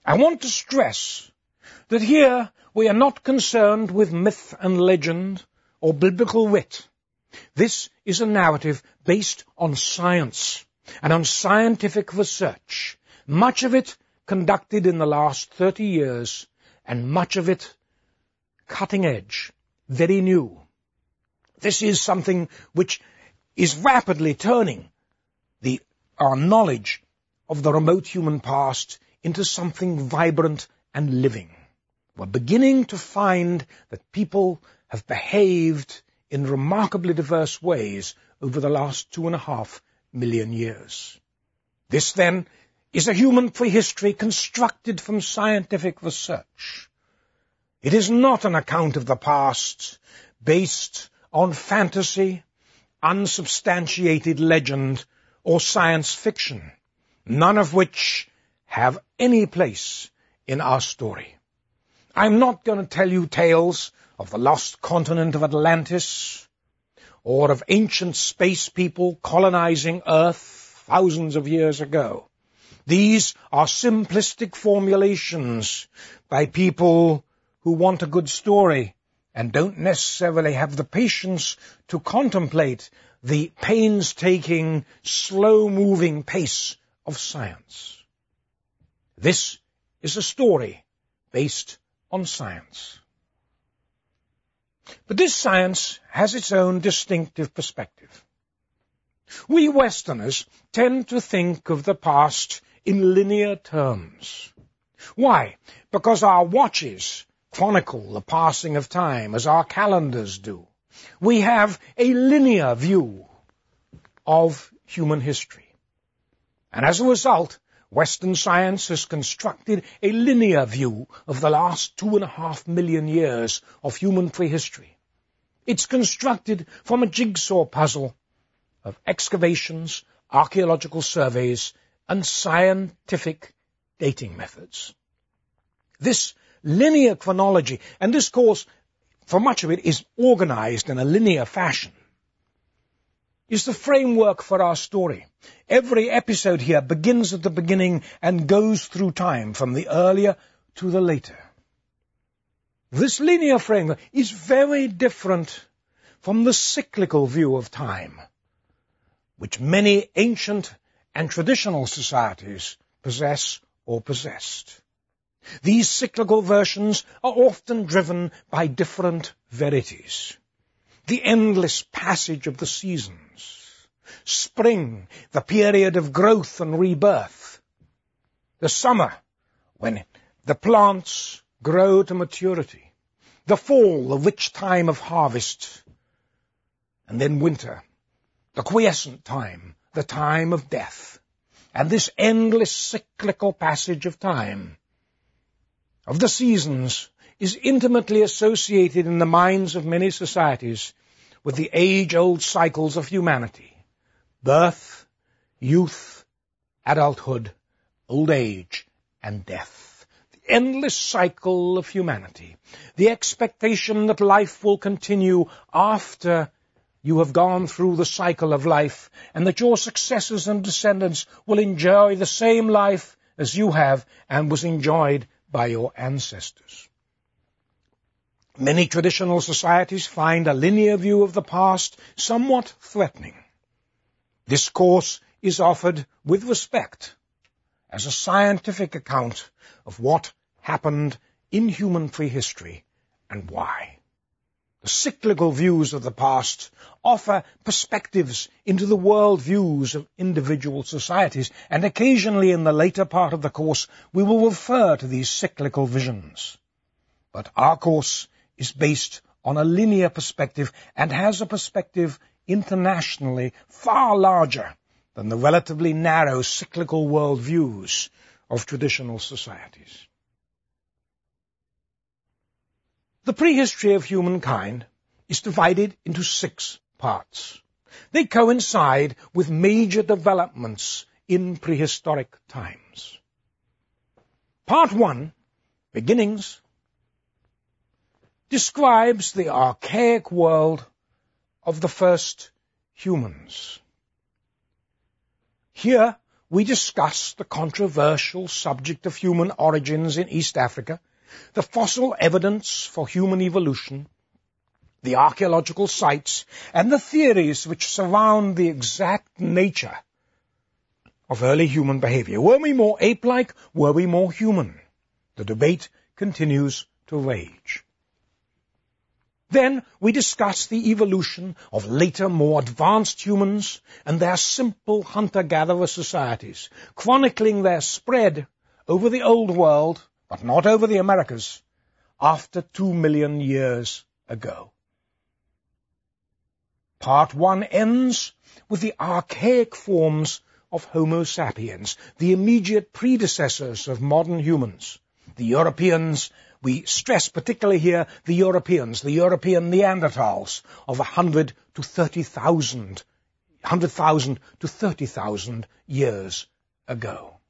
I want to stress that here we are not concerned with myth and legend or biblical wit. This is a narrative based on science and on scientific research, much of it conducted in the last 30 years, and much of it cutting edge, very new. This is something which is rapidly turning our knowledge of the remote human past into something vibrant and living. We're beginning to find that people have behaved in remarkably diverse ways over the last 2.5 million years. This, then, is a human prehistory constructed from scientific research. It is not an account of the past based on fantasy, unsubstantiated legend, or science fiction, none of which have any place in our story. I'm not going to tell you tales of the lost continent of Atlantis, or of ancient space people colonizing Earth thousands of years ago. These are simplistic formulations by people who want a good story and don't necessarily have the patience to contemplate the painstaking, slow-moving pace of science. This is a story based on science. But this science has its own distinctive perspective. We Westerners tend to think of the past in linear terms. Why? Because our watches chronicle the passing of time as our calendars do. We have a linear view of human history. And as a result, Western science has constructed a linear view of the last 2.5 million years of human prehistory. It's constructed from a jigsaw puzzle of excavations, archaeological surveys, and scientific dating methods. This linear chronology, and this course, for much of it, is organized in a linear fashion, is the framework for our story. Every episode here begins at the beginning and goes through time, from the earlier to the later. This linear framework is very different from the cyclical view of time, which many ancient and traditional societies possess or possessed. These cyclical versions are often driven by different verities. The endless passage of the seasons. Spring, the period of growth and rebirth. The summer, when the plants grow to maturity. The fall, the rich time of harvest. And then winter, the quiescent time, the time of death. And this endless cyclical passage of time, of the seasons, is intimately associated in the minds of many societies with the age-old cycles of humanity: birth, youth, adulthood, old age, and death. The endless cycle of humanity. The expectation that life will continue after you have gone through the cycle of life, and that your successors and descendants will enjoy the same life as you have and was enjoyed by your ancestors. Many traditional societies find a linear view of the past somewhat threatening. This course is offered with respect as a scientific account of what happened in human prehistory and why. The cyclical views of the past offer perspectives into the world views of individual societies, and occasionally in the later part of the course we will refer to these cyclical visions. But our course is based on a linear perspective and has a perspective internationally far larger than the relatively narrow cyclical world views of traditional societies. The prehistory of humankind is divided into 6 parts. They coincide with major developments in prehistoric times. Part 1, Beginnings, describes the archaic world of the first humans. Here we discuss the controversial subject of human origins in East Africa, the fossil evidence for human evolution, the archaeological sites, and the theories which surround the exact nature of early human behavior. Were we more ape-like? Were we more human? The debate continues to rage. Then we discuss the evolution of later, more advanced humans and their simple hunter-gatherer societies, chronicling their spread over the Old World, but not over the Americas, after 2 million years ago. Part 1 ends with the archaic forms of Homo sapiens, the immediate predecessors of modern humans. The Europeans, we stress particularly here the European Neanderthals of 100,000 to 30,000 years ago.